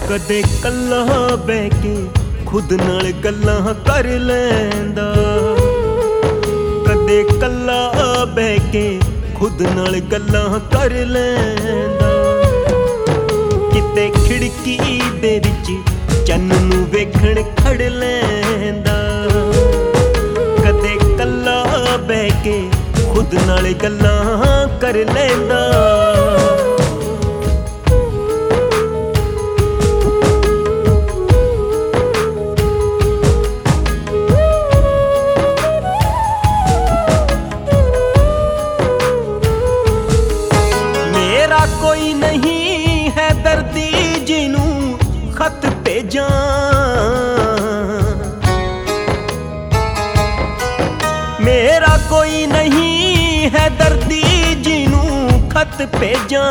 ਕਦੇ ਕੱਲਾ ਬਹਿ ਕੇ ਖੁਦ ਨਾਲ ਗੱਲਾਂ ਕਰ ਲੈਂਦਾ, ਕਦੇ ਕੱਲਾ ਬਹਿ ਕੇ ਖੁਦ ਨਾਲ ਗੱਲਾਂ ਕਰ ਲੈਂਦਾ। ਕਿਤੇ ਖਿੜਕੀ ਦੇ ਵਿੱਚ ਚੰਨ ਨੂੰ ਵੇਖਣ ਖੜ ਲੈਂਦਾ, ਕਦੇ ਕੱਲਾ ਬਹਿ ਕੇ ਖੁਦ ਨਾਲ ਗੱਲਾਂ ਕਰ ਲੈਂਦਾ। मेरा कोई नहीं है दर्दी जिनू खत भेजा, मेरा कोई नहीं है दर्दी जिनू खत भेजा।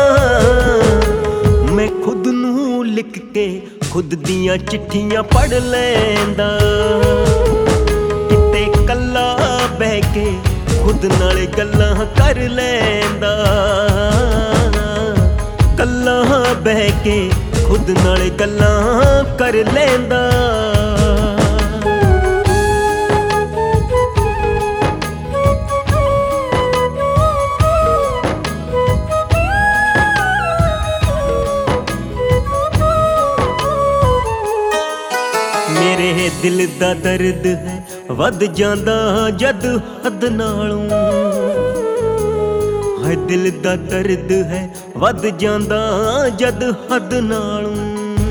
मैं खुद नू लिख के खुद दियां चिट्ठियां पढ़ लैंदा, किते कल्ला बह के खुद नाल गल्लां कर लैंदा, कल्ला बह के खुद नाल गल्लां कर लैंदा। मेरे दिल दा दर्द है वध जांदा जद हद नालों, हाय दिल दा दर्द है वध जांदा जद हद नालों।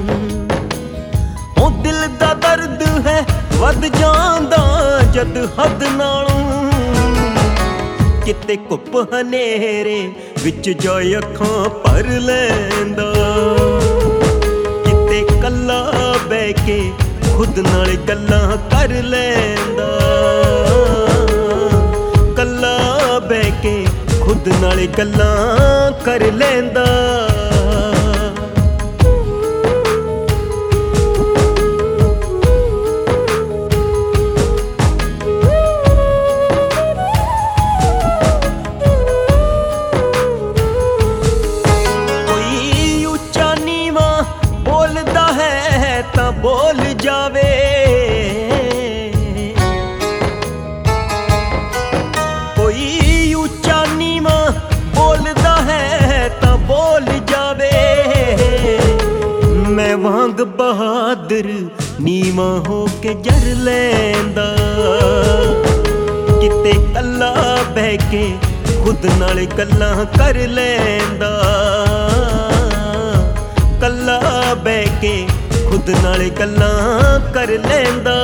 ओ दिल दा दर्द है वध जांदा जद हद नालों। किते घुप हनेरे विच जाए अखां भर लैंदा, किते कल्ला बह के खुद नाल गल्लां कर लैंदा, कल्ला बह के खुद नाल गल्लां कर लैंदा। कोई ऊंचा नीवा बोलदा है तां बोल जावे, कोई ऊंचा नीवा बोलदा है तां बोल जावे। मैं वांग बहादुर नीवा हो के जर लैंदा, किते कल्ला बह के खुद नाल गल्लां कर लैंदा, कल्ला बह के खुद नाल गल्लां कर लैंदा।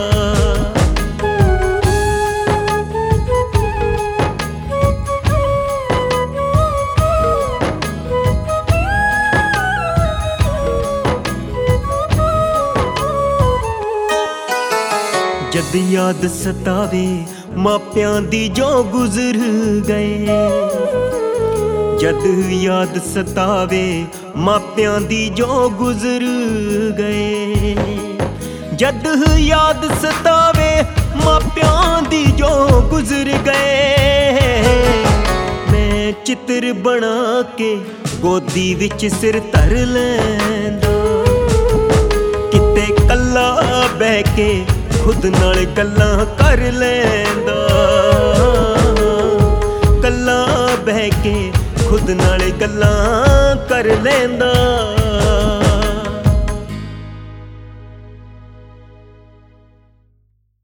जद याद सतावे मापियां दी जो गुजर गए, जद याद सतावे मापियां दी जो गुजर गए, जद याद सतावे मापियां दी जो गुजर गए। मैं चित्र बना के गोदी विच सिर धर लैंदा, किते कल्ला बह के खुद नाल गल्लां कर लैंदा, कल्ला बह के खुद नाल गल्लां कर लैंदा।